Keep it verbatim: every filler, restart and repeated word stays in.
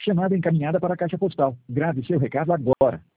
Chamada encaminhada para a caixa postal. Grave seu recado agora.